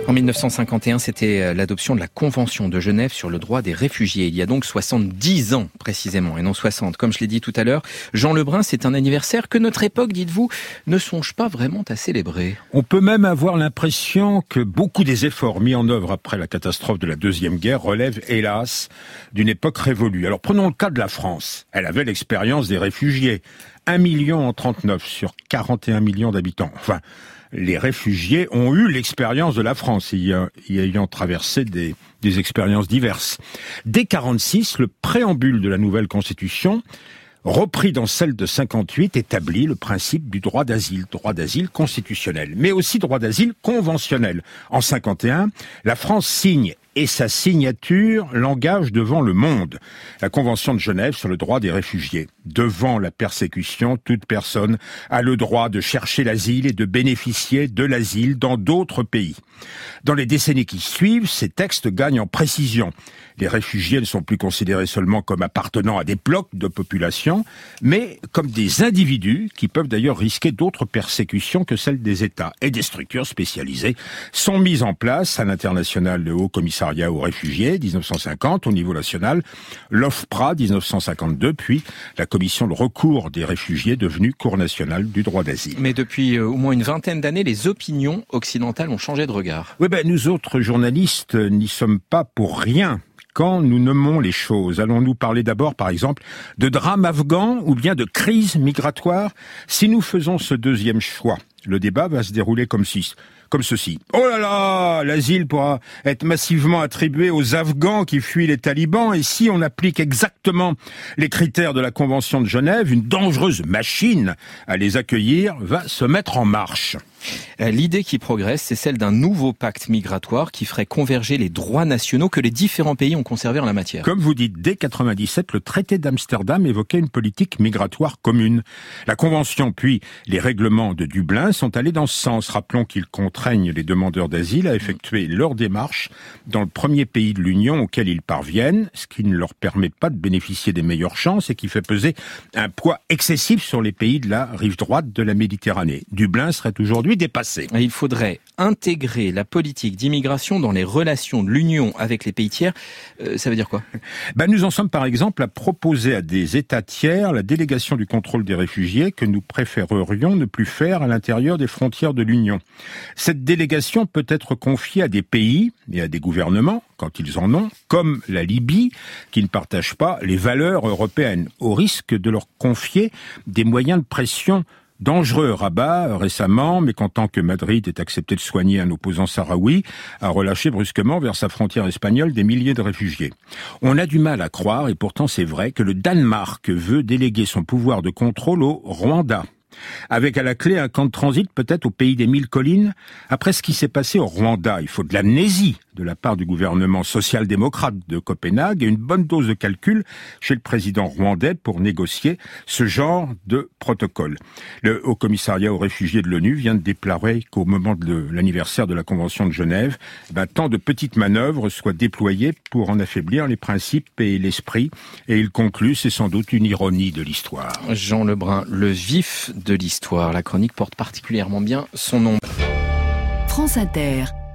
En 1951, c'était l'adoption de la Convention de Genève sur le droit des réfugiés. Il y a donc 70 ans précisément, et non 60. Comme je l'ai dit tout à l'heure, Jean Lebrun, c'est un anniversaire que notre époque, dites-vous, ne songe pas vraiment à célébrer. On peut même avoir l'impression que beaucoup des efforts mis en œuvre après la catastrophe de la Deuxième Guerre relèvent, hélas, d'une époque révolue. Alors prenons le cas de la France. Elle avait l'expérience des réfugiés. 1 million en 39 sur 41 millions d'habitants. Enfin, les réfugiés ont eu l'expérience de la France, y ayant traversé des expériences diverses. Dès 46, le préambule de la nouvelle Constitution, repris dans celle de 58, établit le principe du droit d'asile constitutionnel, mais aussi droit d'asile conventionnel. En 51, la France signe, et sa signature l'engage devant le monde. La Convention de Genève sur le droit des réfugiés. Devant la persécution, toute personne a le droit de chercher l'asile et de bénéficier de l'asile dans d'autres pays. Dans les décennies qui suivent, ces textes gagnent en précision. Les réfugiés ne sont plus considérés seulement comme appartenant à des blocs de population, mais comme des individus qui peuvent d'ailleurs risquer d'autres persécutions que celles des États. Et des structures spécialisées sont mises en place à l'international, le Haut Commissariat aux réfugiés, 1950, au niveau national, l'OFPRA, 1952, puis la Commission de recours des réfugiés, devenue Cour nationale du droit d'asile. Mais depuis au moins une vingtaine d'années, les opinions occidentales ont changé de regard. Oui, nous autres journalistes n'y sommes pas pour rien. Quand nous nommons les choses, allons-nous parler d'abord, par exemple, de drame afghan ou bien de crise migratoire? Si nous faisons ce deuxième choix, le débat va se dérouler comme ceci. Oh là là, l'asile pourra être massivement attribué aux Afghans qui fuient les talibans, et si on applique exactement les critères de la Convention de Genève, une dangereuse machine à les accueillir va se mettre en marche. L'idée qui progresse, c'est celle d'un nouveau pacte migratoire qui ferait converger les droits nationaux que les différents pays ont conservés en la matière. Comme vous dites, dès 97, le traité d'Amsterdam évoquait une politique migratoire commune. La Convention puis les règlements de Dublin sont allés dans ce sens. Rappelons qu'ils contraignent les demandeurs d'asile à effectuer leur démarche dans le premier pays de l'Union auquel ils parviennent, ce qui ne leur permet pas de bénéficier des meilleures chances et qui fait peser un poids excessif sur les pays de la rive droite de la Méditerranée. Dublin serait aujourd'hui dépassé. Il faudrait intégrer la politique d'immigration dans les relations de l'Union avec les pays tiers. Ça veut dire quoi ? Nous en sommes par exemple à proposer à des États tiers la délégation du contrôle des réfugiés que nous préférerions ne plus faire à l'intérieur des frontières de l'Union. Cette délégation peut être confiée à des pays et à des gouvernements, quand ils en ont, comme la Libye, qui ne partagent pas les valeurs européennes, au risque de leur confier des moyens de pression dangereux. Rabat, récemment, mécontent que Madrid ait accepté de soigner un opposant sahraoui, a relâché brusquement vers sa frontière espagnole des milliers de réfugiés. On a du mal à croire, et pourtant c'est vrai, que le Danemark veut déléguer son pouvoir de contrôle au Rwanda. Avec à la clé un camp de transit peut-être au pays des 1000 collines. Après ce qui s'est passé au Rwanda, il faut de l'amnésie de la part du gouvernement social-démocrate de Copenhague et une bonne dose de calcul chez le président rwandais pour négocier ce genre de protocole. Le Haut Commissariat aux réfugiés de l'ONU vient de déclarer qu'au moment de l'anniversaire de la Convention de Genève, tant de petites manœuvres soient déployées pour en affaiblir les principes et l'esprit. Et il conclut, c'est sans doute une ironie de l'histoire. Jean Lebrun, le vif de l'histoire. La chronique porte particulièrement bien son nom. France Inter.